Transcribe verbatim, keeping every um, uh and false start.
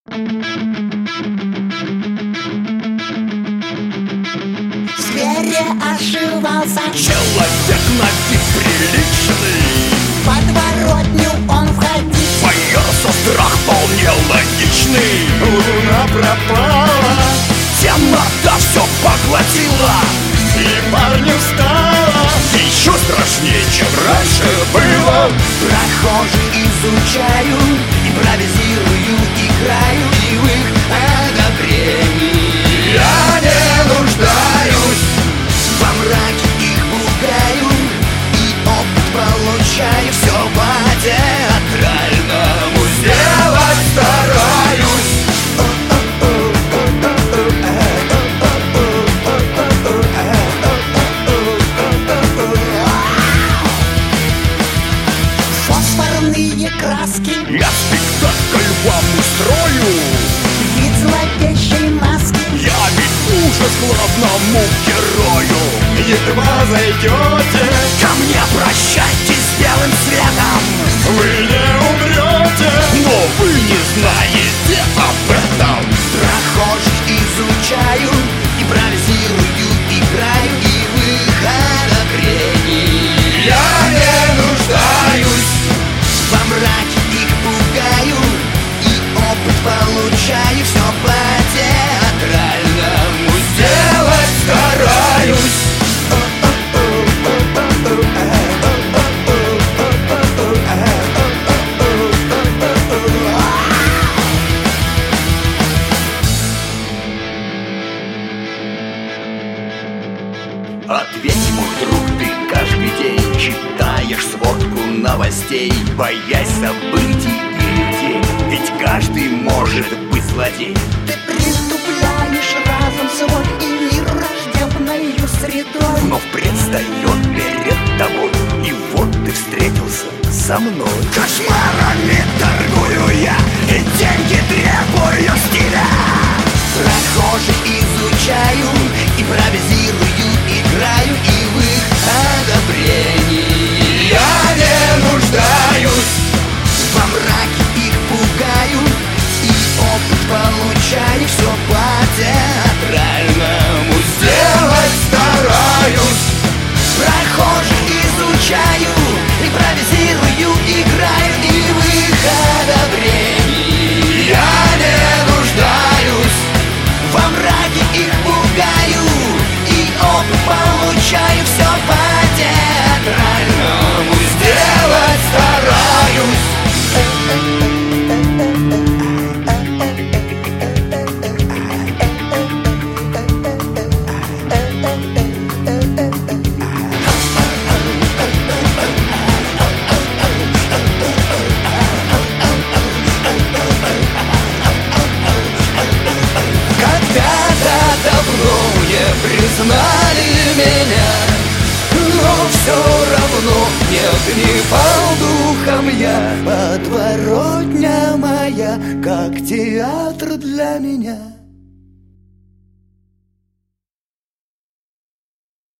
В сквере ошивался человек на вид приличный. В подворотню он входил, Боялся, страх вполне логичный. Луна пропала, Темнота все поглотила, и парню стало еще страшнее, чем раньше было. прохожий изучаю, импровизирую, играю и в их одобрении. Я не нуждаюсь, Во мраке их пугаю и опыт получаю. Все по-театральному делать стараюсь. фосфорные краски, Я спектакль вам устрою. вид зловещей маски. Я ведь ужас главному герою. едва зайдете, Ко мне прощайтесь с белым светом, вы не умрете. но вы не знаете об этом. Прохожих изучаю, импровизирую, играю и в их одобрении. Я не нуждаюсь, Во мраке их пугаю и опыт получаю. Все по-театральному делать стараюсь. Ответь, мой друг, ты каждый день читаешь сводку новостей, боясь событий и людей, ведь каждый может быть злодей. Ты притупляешь разум свой и мир, рожденною средой. Вновь предстает перед тобой, и вот ты встретился со мной. Кошмарами торгую я, и деньги требую стиля. Прохожих изучаю, импровизирую, играю и в их одобрении. Я не нуждаюсь, Во мраке их пугаю и опыт получаю. Все по-театральному делать стараюсь. Прохожих изучаю, импровизирую, играю и в их одобрении. Я не нуждаюсь, Во мраке их пугаю и опыт получаю. Все по-театральному делать стараюсь. Когда-то давно не признали меня, но все равно нет, не пал духом я. Подворотня моя, как театр для меня.